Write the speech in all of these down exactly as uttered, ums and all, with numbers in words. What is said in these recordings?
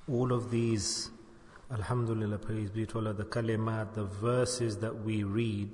all of these, alhamdulillah, praise be to Allah, the kalimat, the verses that we read,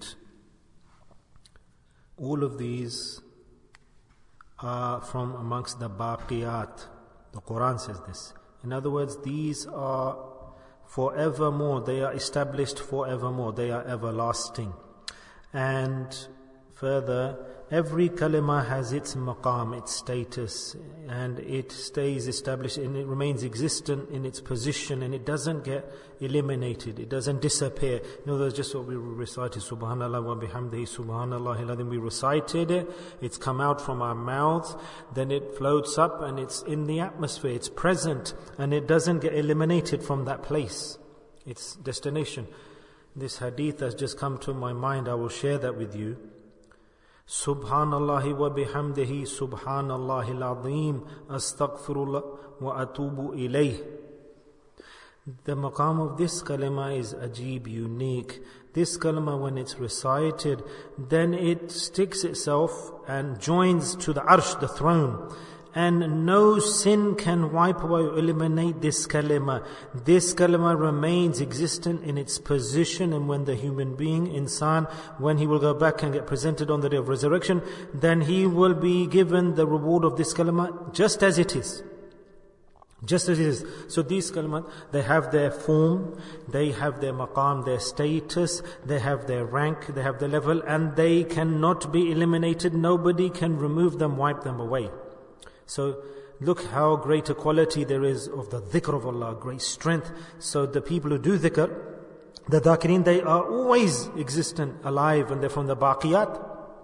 all of these are from amongst the baqiyat. The Quran says this. In other words, these are forevermore, they are established forevermore, they are everlasting. And further, every kalima has its maqam, its status, and it stays established and it remains existent in its position, and it doesn't get eliminated, it doesn't disappear. You know, that's just what we recited, Subhanallah wa bihamdihi, Subhanallah al-azim. We recited it, it's come out from our mouths, then it floats up and it's in the atmosphere, it's present, and it doesn't get eliminated from that place, its destination. This hadith has just come to my mind, I will share that with you. Subhanallah wa bihamdihi, Subhanallah al-azim, astaghfirullah wa atubu ilayh. The maqam of this kalima is ajib, unique. This kalima, when it's recited, then it sticks itself and joins to the arsh, the throne. And no sin can wipe away or eliminate this kalima. This kalima remains existent in its position, and when the human being, insan, when he will go back and get presented on the day of resurrection, then he will be given the reward of this kalima just as it is. Just as it is. So these kalimat, they have their form, they have their maqam, their status, they have their rank, they have their level, and they cannot be eliminated. Nobody can remove them, wipe them away. So look how great a quality there is of the dhikr of Allah, great strength. So the people who do dhikr, the dhakirin, they are always existent, alive, and they're from the baqiyat.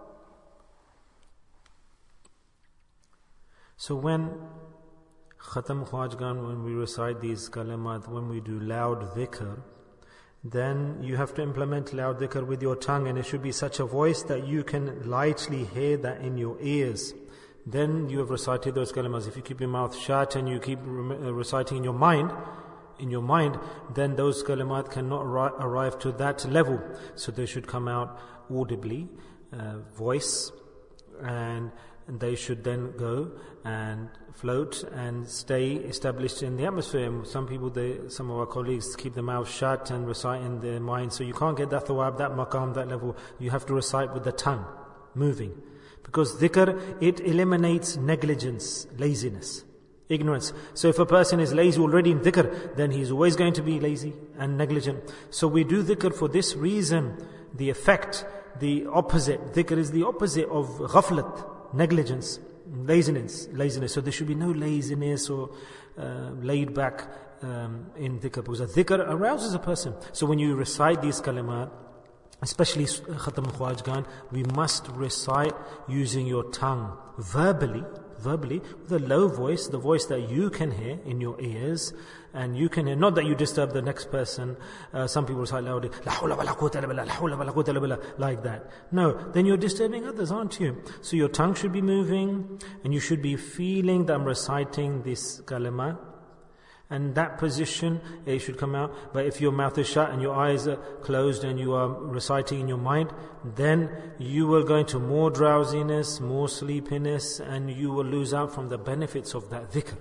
So when Khatam Khwajgan, when we recite these kalimat, when we do loud dhikr, then you have to implement loud dhikr with your tongue, and it should be such a voice that you can lightly hear that in your ears. Then you have recited those kalimas. If you keep your mouth shut and you keep reciting in your mind, in your mind, then those kalimat cannot arri- arrive to that level. So they should come out audibly, uh, voice, and they should then go and float and stay established in the atmosphere. And some people, they, some of our colleagues keep their mouth shut and recite in their mind. So you can't get that thawab, that maqam, that level. You have to recite with the tongue, moving. Because dhikr, it eliminates negligence, laziness, ignorance. So if a person is lazy already in dhikr, then he's always going to be lazy and negligent. So we do dhikr for this reason. The effect, the opposite, dhikr is the opposite of ghaflat, negligence, laziness, laziness. So there should be no laziness or uh, laid back um, in dhikr, because a dhikr arouses a person. So when you recite these kalimat, especially Khatam Khwajgan, we must recite using your tongue, verbally, verbally, with a low voice, the voice that you can hear in your ears, and you can hear, not that you disturb the next person. Uh, some people recite loudly, La hawla wa la quwwata illa billah, la hawla wa la quwwata illa billah, like that. No, then you're disturbing others, aren't you? So your tongue should be moving, and you should be feeling that I'm reciting this kalima. And that position, it should come out. But if your mouth is shut and your eyes are closed and you are reciting in your mind, then you will go into more drowsiness, more sleepiness, and you will lose out from the benefits of that dhikr.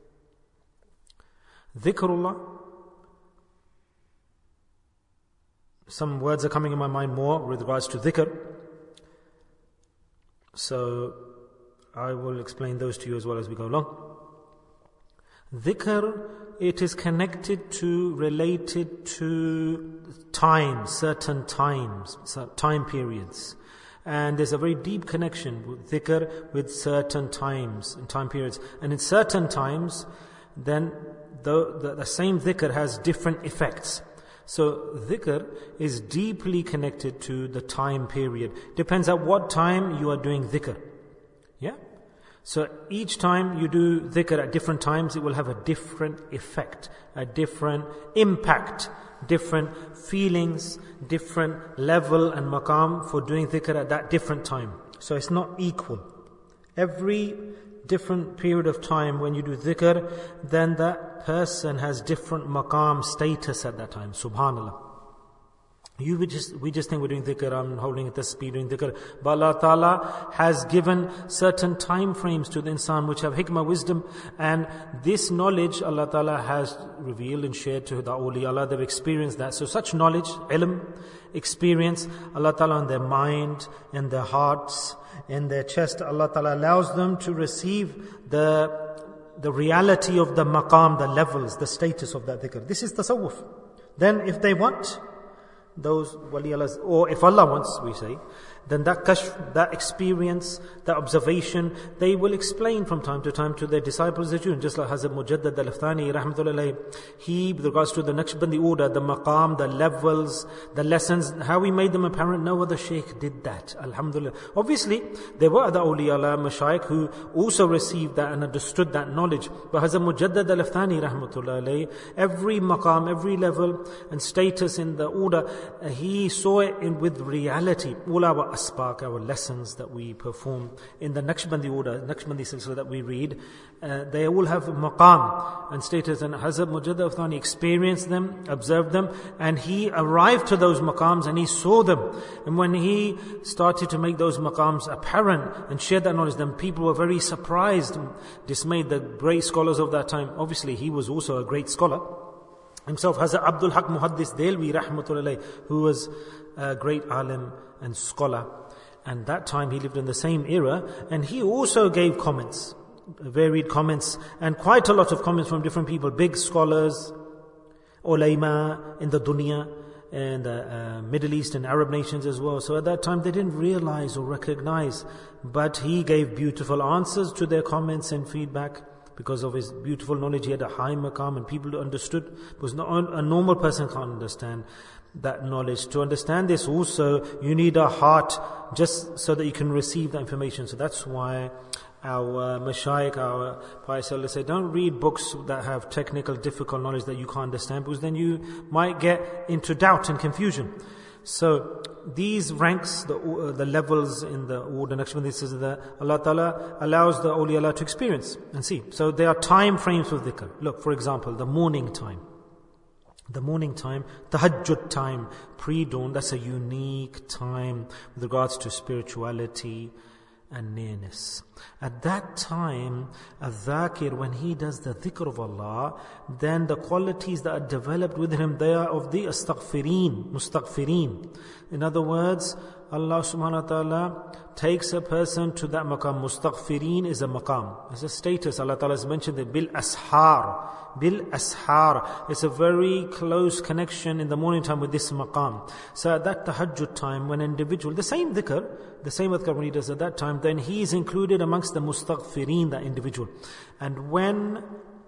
Dhikrullah. Some words are coming in my mind more with regards to dhikr. So I will explain those to you as well as we go along. Dhikr, it is connected to, related to time, certain times, time periods. And there's a very deep connection with dhikr with certain times and time periods. And in certain times, then the, the, the same dhikr has different effects. So dhikr is deeply connected to the time period. Depends at what time you are doing dhikr. Yeah? So each time you do dhikr at different times, it will have a different effect, a different impact, different feelings, different level and maqam for doing dhikr at that different time. So it's not equal. Every different period of time when you do dhikr, then that person has different maqam status at that time. Subhanallah. You we just we just think we're doing dhikr, I'm holding at the speed doing dhikr. But Allah Ta'ala has given certain time frames to the insan which have hikmah, wisdom, and this knowledge Allah Ta'ala has revealed and shared to the awliya Allah. They've experienced that. So such knowledge, ilm, experience, Allah Ta'ala in their mind, in their hearts, in their chest, Allah Ta'ala allows them to receive the the reality of the maqam, the levels, the status of that dhikr. This is tasawwuf. Then if they want, those wali Allahs, or if Allah wants, we say, then that kashf, that experience, that observation, they will explain from time to time to their disciples the June. Just like Hazrat Mujaddad al-Aftani, rahmatullahi, he, with regards to the Naqshbandi order, the maqam, the levels, the lessons, how we made them apparent, no other shaykh did that. Alhamdulillah. Obviously, there were other awliya Allah, mashayikh, who also received that and understood that knowledge. But Hazrat Mujaddad al-Aftani, rahmatullahi, every maqam, every level and status in the order, uh, he saw it in with reality. All our asbaq, our lessons that we perform in the Naqshbandi order, Naqshbandi silsila that we read, uh, they all have maqam and status, and Hazrat Mujaddad al-Aftani experienced them, observed them, and he arrived to those maqams and he saw them. And when he started to make those maqams apparent and share that knowledge, then people were very surprised, dismayed. The great scholars of that time, obviously he was also a great scholar himself, Hazrat Abdul Haq Muhaddis Delvi rahmatullah, who was a great alim and scholar, and that time he lived in the same era, and he also gave comments, varied comments, and quite a lot of comments from different people, big scholars, ulama in the dunya, and the uh, Middle East and Arab nations as well. So at that time they didn't realize or recognize, but he gave beautiful answers to their comments and feedback. Because of his beautiful knowledge, he had a high maqam and people understood, because a normal person can't understand that knowledge. To understand this also, you need a heart just so that you can receive that information. So that's why our mashayikh, our pious elders say, don't read books that have technical, difficult knowledge that you can't understand, because then you might get into doubt and confusion. So these ranks, the uh, the levels in the order, this is the Allah Ta'ala allows the awliya Allah to experience and see. So there are time frames for dhikr. Look, for example, the morning time. The morning time, tahajjud time, pre-dawn, that's a unique time with regards to spirituality and nearness. At that time, a dhakir, when he does the dhikr of Allah, then the qualities that are developed with him, they are of the astaghfireen, mustaghfireen. In other words, Allah subhanahu wa ta'ala takes a person to that maqam. Mustaghfireen is a maqam. It's a status. Allah ta'ala has mentioned it. Bil ashar. Bil ashar. It's a very close connection in the morning time with this maqam. So at that tahajjud time, when an individual, the same dhikr, the same adhkar when he does at that time, then he is included amongst the mustaghfireen, that individual. And when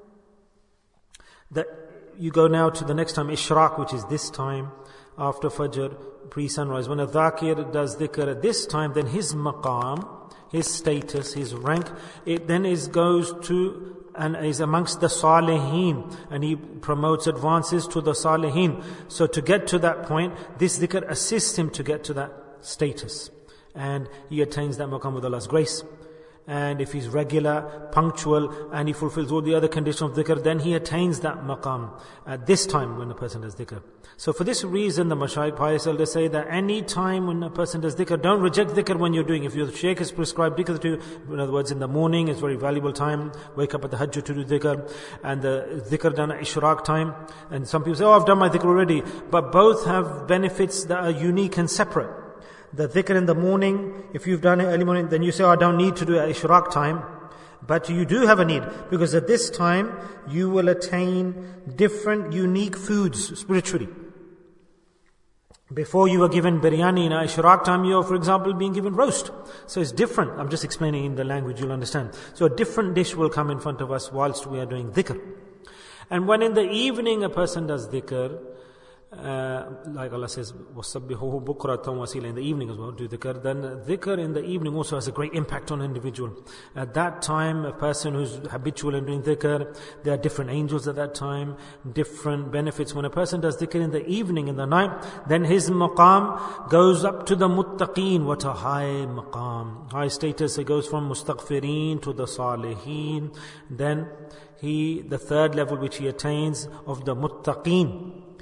the, you go now to the next time, ishraq, which is this time, after Fajr, pre-sunrise, when a dhakir does dhikr at this time, then his maqam, his status, his rank, it then is goes to and is amongst the salihin, and he promotes, advances to the salihin. So to get to that point, this dhikr assists him to get to that status, and he attains that maqam with Allah's grace. And if he's regular, punctual, and he fulfills all the other conditions of dhikr, then he attains that maqam at this time when a person does dhikr. So for this reason, the mashayikh, pious elders say that any time when a person does dhikr, don't reject dhikr when you're doing. If your shaykh has prescribed dhikr to you, in other words, in the morning, it's very valuable time, wake up at the hajj to do dhikr, and the dhikr done at ishraq time. And some people say, oh, I've done my dhikr already. But both have benefits that are unique and separate. The dhikr in the morning, if you've done it early morning, then you say, oh, I don't need to do it at ishraq time. But you do have a need, because at this time, you will attain different unique foods spiritually. Before you were given biryani in ishraq time, you're, for example, being given roast. So it's different. I'm just explaining in the language you'll understand. So a different dish will come in front of us whilst we are doing dhikr. And when in the evening a person does dhikr, Uh, like Allah says, وَصَبِّحُهُ بُكْرَةً وَأَصِيلًا, in the evening as well, do dhikr. Then dhikr in the evening also has a great impact on an individual. At that time, a person who's habitual in doing dhikr, there are different angels at that time, different benefits. When a person does dhikr in the evening, in the night, then his maqam goes up to the muttaqeen. What a high maqam, high status. It goes from mustaghfireen to the salihin. Then he, the third level which he attains of the muttaqeen.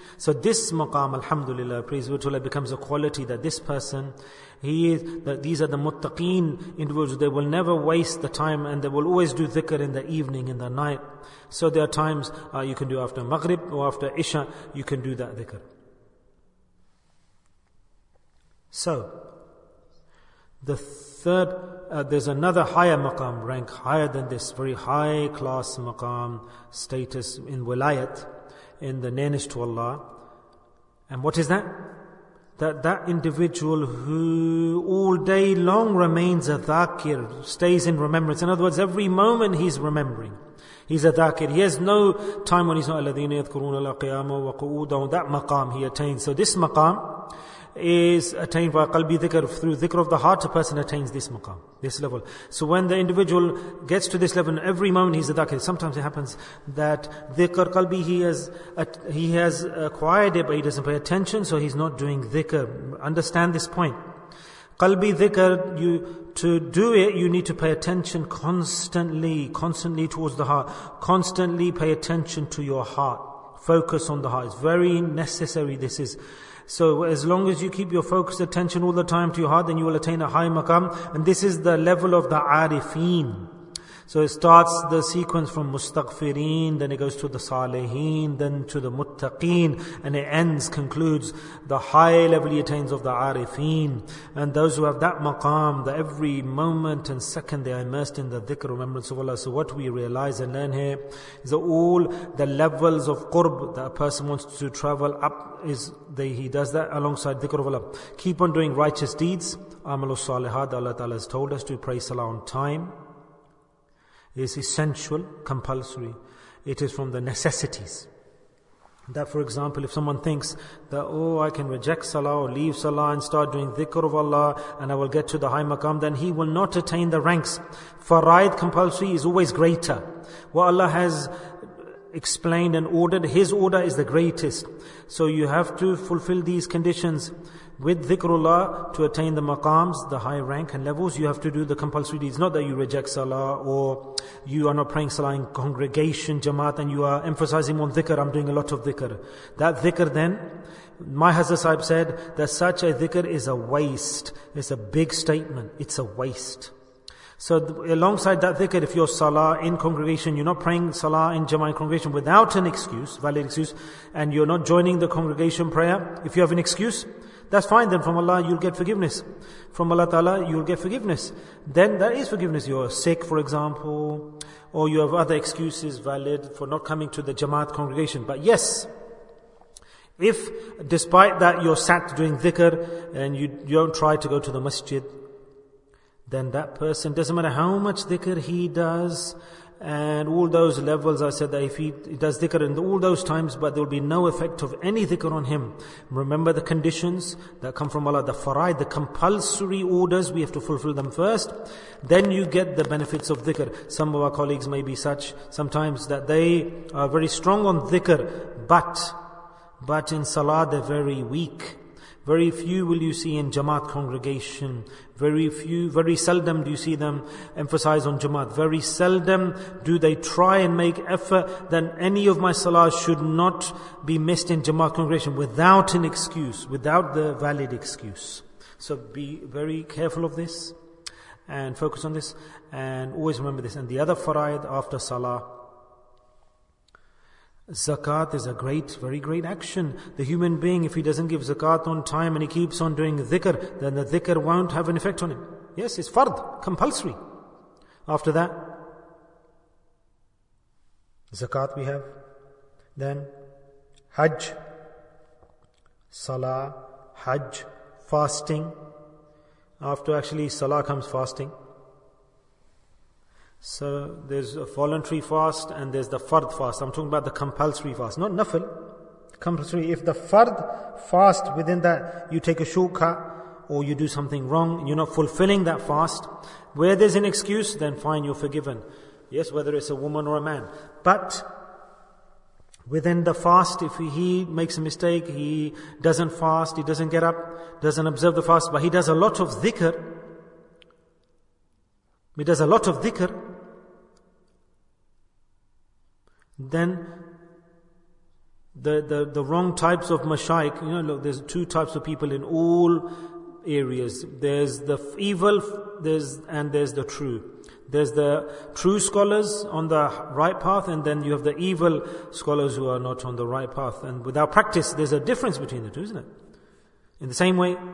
So this maqam, alhamdulillah, praise be to Allah, becomes a quality that this person, he is, that these are the muttaqeen individuals. They will never waste the time, and they will always do dhikr in the evening, in the night. So there are times uh, you can do after Maghrib or after Isha, you can do that dhikr. So, the third, uh, there's another higher maqam, rank higher than this, very high class maqam, status in wilayat, in the nearness to Allah. And what is that? That that individual who all day long remains a dhakir, stays in remembrance. In other words, every moment he's remembering. He's a dhakir. He has no time when he's not الَّذِينَ يَذْكُرُونَ اللَّهَ قِيَامًا وَقُعُودًا. That maqam he attains. So this maqam is attained by qalbi dhikr. Through dhikr of the heart, a person attains this maqam, this level. So when the individual gets to this level, every moment he's a dhakir. Sometimes it happens that dhikr qalbi, he has he has acquired it, but he doesn't pay attention, so he's not doing dhikr. Understand this point. Qalbi dhikr, you, to do it, you need to pay attention constantly, constantly towards the heart. Constantly pay attention to your heart. Focus on the heart. It's very necessary, this is. So as long as you keep your focused attention all the time to your heart, then you will attain a high maqam. And this is the level of the arifeen. So it starts the sequence from mustaghfireen, then it goes to the salihin, then to the muttaqeen, and it ends, concludes the high level he attains of the arifeen. And those who have that maqam, that every moment and second they are immersed in the dhikr, remembrance of Allah. So what we realize and learn here is that all the levels of qurb that a person wants to travel up, is they, he does that alongside dhikr of Allah. Keep on doing righteous deeds. Amalu salihat, Allah Ta'ala has told us to pray salah on time. It is essential, compulsory. It is from the necessities. That, for example, if someone thinks that, oh, I can reject salah or leave salah and start doing dhikr of Allah and I will get to the high maqam, then he will not attain the ranks. Faraid, compulsory, is always greater. What Allah has explained and ordered, His order is the greatest. So you have to fulfill these conditions. With dhikrullah, to attain the maqams, the high rank and levels, you have to do the compulsory deeds. Not that you reject salah or you are not praying salah in congregation, jamaat, and you are emphasizing on dhikr, I'm doing a lot of dhikr. That dhikr then, my Hazrat Sahib said that such a dhikr is a waste. It's a big statement. It's a waste. So th- alongside that dhikr, if you're salah in congregation, you're not praying salah in jama'ah congregation without an excuse, valid excuse, and you're not joining the congregation prayer, if you have an excuse, that's fine. Then from Allah you'll get forgiveness. From Allah Ta'ala you'll get forgiveness. Then that is forgiveness. You're sick, for example, or you have other excuses valid for not coming to the Jamaat congregation. But yes, if despite that you're sat doing dhikr and you, you don't try to go to the masjid, then that person, doesn't matter how much dhikr he does, and all those levels, I said that if he does dhikr in all those times, but there will be no effect of any dhikr on him. Remember the conditions that come from Allah, the faraid, the compulsory orders, we have to fulfill them first. Then you get the benefits of dhikr. Some of our colleagues may be such sometimes that they are very strong on dhikr, but, but in salah they're very weak. Very few will you see in Jamaat congregation. Very few, very seldom do you see them emphasize on Jamaat. Very seldom do they try and make effort. Then any of my salahs should not be missed in Jamaat congregation without an excuse, without the valid excuse. So be very careful of this and focus on this and always remember this. And the other faraid after salah, zakat is a great, very great action. The human being, if he doesn't give zakat on time and he keeps on doing dhikr, then the dhikr won't have an effect on him. Yes, it's fard, compulsory. After that, zakat we have. Then hajj, salah, hajj, fasting. After actually salah comes fasting. So there's a voluntary fast and there's the fard fast. I'm talking about the compulsory fast, not nafil. Compulsory. If the fard fast, within that you take a shortcut or you do something wrong, you're not fulfilling that fast, where there's an excuse, then fine, you're forgiven. Yes, whether it's a woman or a man. But within the fast, if he makes a mistake, he doesn't fast, he doesn't get up, doesn't observe the fast, but he does a lot of dhikr, he does a lot of dhikr, then the, the, the wrong types of mashayikh. You know, look, there's two types of people in all areas. There's the evil, there's and there's the true. There's the true scholars on the right path, and then you have the evil scholars who are not on the right path. And without practice, there's a difference between the two, isn't it? In the same way,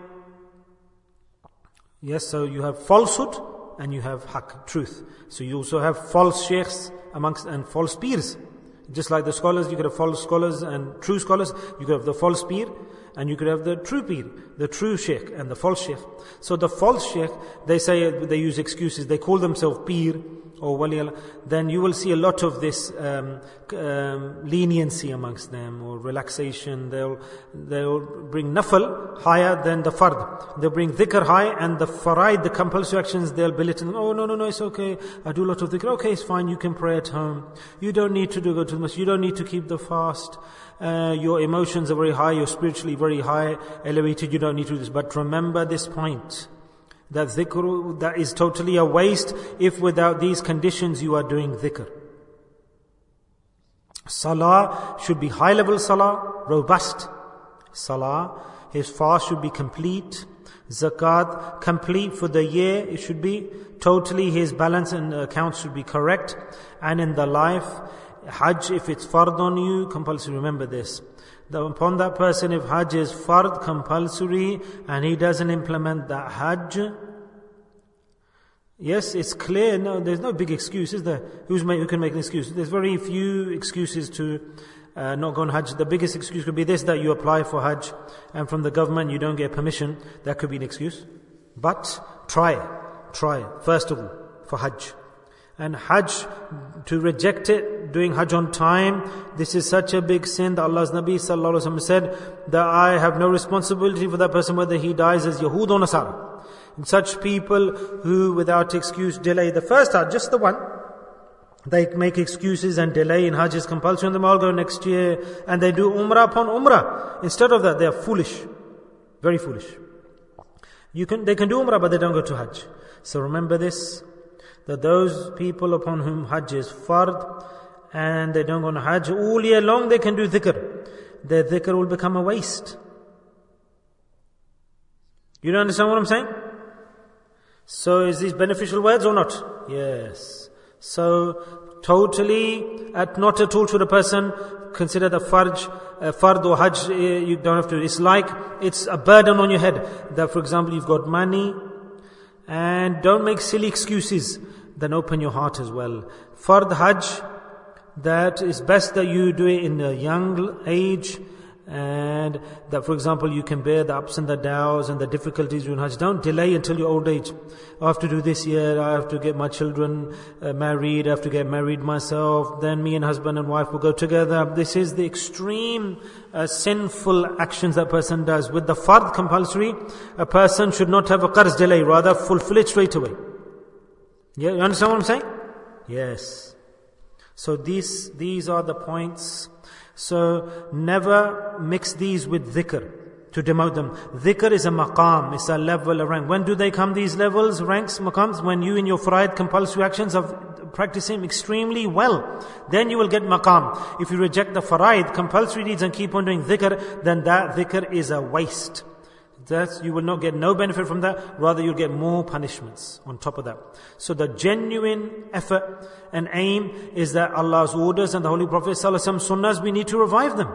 yes, so you have falsehood and you have haqq, truth. So you also have false sheikhs amongst and false peers. Just like the scholars, you could have false scholars and true scholars. You could have the false peer and you could have the true peer, the true sheikh and the false sheikh. So the false sheikh, they say, they use excuses. They call themselves peer or wali Allah. Then you will see a lot of this um, um, leniency amongst them, or relaxation. They'll they'll bring nafal higher than the fard. They'll bring dhikr high, and the faraid, the compulsory actions, they'll belittle. Oh no no no, it's okay. I do a lot of dhikr. Okay, it's fine. You can pray at home. You don't need to do, go to the masjid. You don't need to keep the fast. Uh, your emotions are very high. You're spiritually very high, elevated. You don't need to do this. But remember this point. That dhikr, that is totally a waste if without these conditions you are doing dhikr. Salah should be high level salah, robust salah. His fast should be complete. Zakat, complete for the year. It should be totally, his balance and accounts should be correct. And in the life, Hajj, if it's fard on you, compulsory, remember this. That upon that person, if Hajj is fard, compulsory, and he doesn't implement that Hajj, yes, it's clear. No, there's no big excuse, is there? Who's make, who can make an excuse? There's very few excuses to uh, not go on Hajj. The biggest excuse could be this, that you apply for Hajj, and from the government you don't get permission. That could be an excuse. But try, try first of all for Hajj. And Hajj, to reject it, doing Hajj on time, this is such a big sin that Allah's Nabi sallallahu alaihi wasallam said that I have no responsibility for that person whether he dies as Yahud or Nasara. And such people who without excuse delay the first Hajj, just the one, they make excuses and delay in Hajj is compulsory on them, all go next year, and they do Umrah upon Umrah. Instead of that, they are foolish. Very foolish. You can, they can do Umrah but they don't go to Hajj. So remember this, that those people upon whom Hajj is fard and they don't go on Hajj, all year long they can do dhikr. Their dhikr will become a waste. You don't understand what I'm saying? So is these beneficial words or not? Yes. So totally, at not at all should a person consider the farj, uh, fard or Hajj, uh, you don't have to. It's like, it's a burden on your head. That for example, you've got money, and don't make silly excuses. Then open your heart as well. Fard Hajj, that is best that you do it in a young age, and that for example you can bear the ups and the downs and the difficulties in Hajj. Don't delay until your old age. I have to do this year, I have to get my children uh, married, I have to get married myself, then me and husband and wife will go together. This is the extreme uh, sinful actions that person does. With the fard compulsory, a person should not have a qarz delay, rather fulfill it straight away. Yeah, you understand what I'm saying? Yes. So these these are the points. So never mix these with dhikr to demote them. Dhikr is a maqam, it's a level, a rank. When do they come, these levels, ranks, maqams? When you in your faraid compulsory actions of practicing extremely well, then you will get maqam. If you reject the faraid compulsory deeds and keep on doing dhikr, then that dhikr is a waste. That you will not get no benefit from that, rather you'll get more punishments on top of that. So the genuine effort and aim is that Allah's orders and the Holy Prophet ﷺ sunnahs, we need to revive them.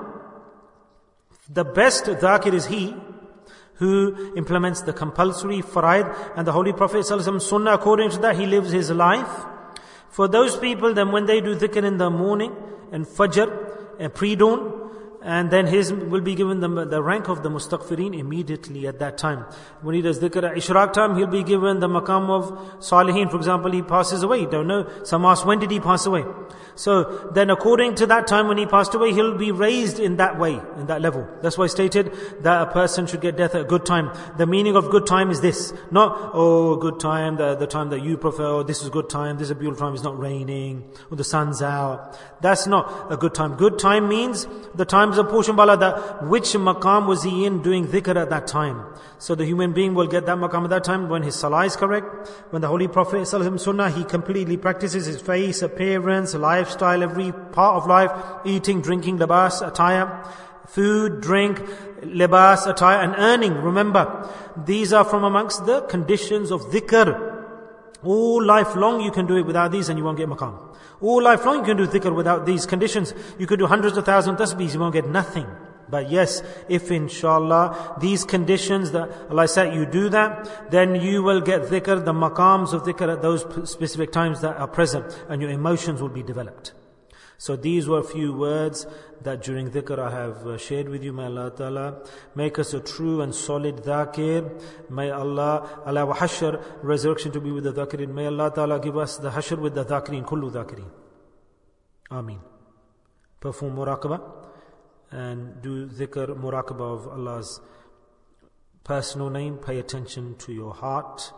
The best dhakir is he who implements the compulsory faraid and the Holy Prophet ﷺ sunnah. According to that, he lives his life. For those people, then when they do dhikr in the morning and fajr and pre-dawn, and then his will be given the, the rank of the mustaghfireen immediately at that time. When he does dhikr at ishraq time, he'll be given the maqam of salihin. For example, he passes away. You don't know. Some ask, when did he pass away? So then according to that time when he passed away, he'll be raised in that way, in that level. That's why stated that a person should get death at a good time. The meaning of good time is this. Not, oh, good time, the, the time that you prefer, or this is good time, this is a beautiful time, it's not raining, or the sun's out. That's not a good time. Good time means the times becomes a portion of Allah that which maqam was he in doing dhikr at that time. So the human being will get that maqam at that time when his salah is correct, when the Holy Prophet ﷺ sunnah, he completely practices his face, appearance, lifestyle, every part of life, eating, drinking, libas, attire, food, drink, libas, attire, and earning. Remember, these are from amongst the conditions of dhikr. All life long you can do it without these and you won't get maqam. All life long you can do dhikr without these conditions. You could do hundreds of thousands of tasbeehs, you won't get nothing. But yes, if inshallah these conditions that Allah said you do that, then you will get dhikr, the maqams of dhikr at those specific times that are present, and your emotions will be developed. So these were a few words that during dhikr I have uh, shared with you. May Allah Ta'ala make us a true and solid dhakir. May Allah allow hashr, resurrection, to be with the dhakirin. May Allah Ta'ala give us the hashr with the dhakirin, kullu dhakirin. Ameen. Perform muraqabah and do dhikr, muraqabah of Allah's personal name. Pay attention to your heart.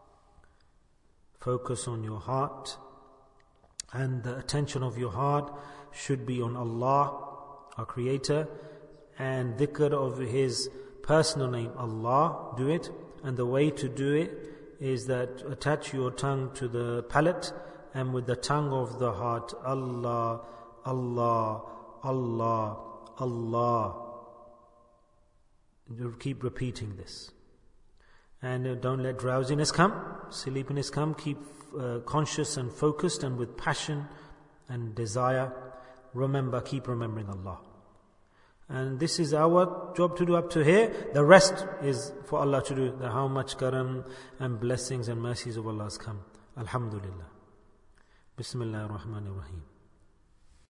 Focus on your heart. And the attention of your heart should be on Allah, our Creator, and dhikr of His personal name, Allah. Do it. And the way to do it is that attach your tongue to the palate, and with the tongue of the heart, Allah, Allah, Allah, Allah. You keep repeating this. And don't let drowsiness come, sleepiness come. Keep uh, conscious and focused and with passion and desire. Remember, keep remembering Allah. And this is our job to do up to here. The rest is for Allah to do. The how much karam and blessings and mercies of Allah has come. Alhamdulillah. Bismillahir Rahmanir Rahim.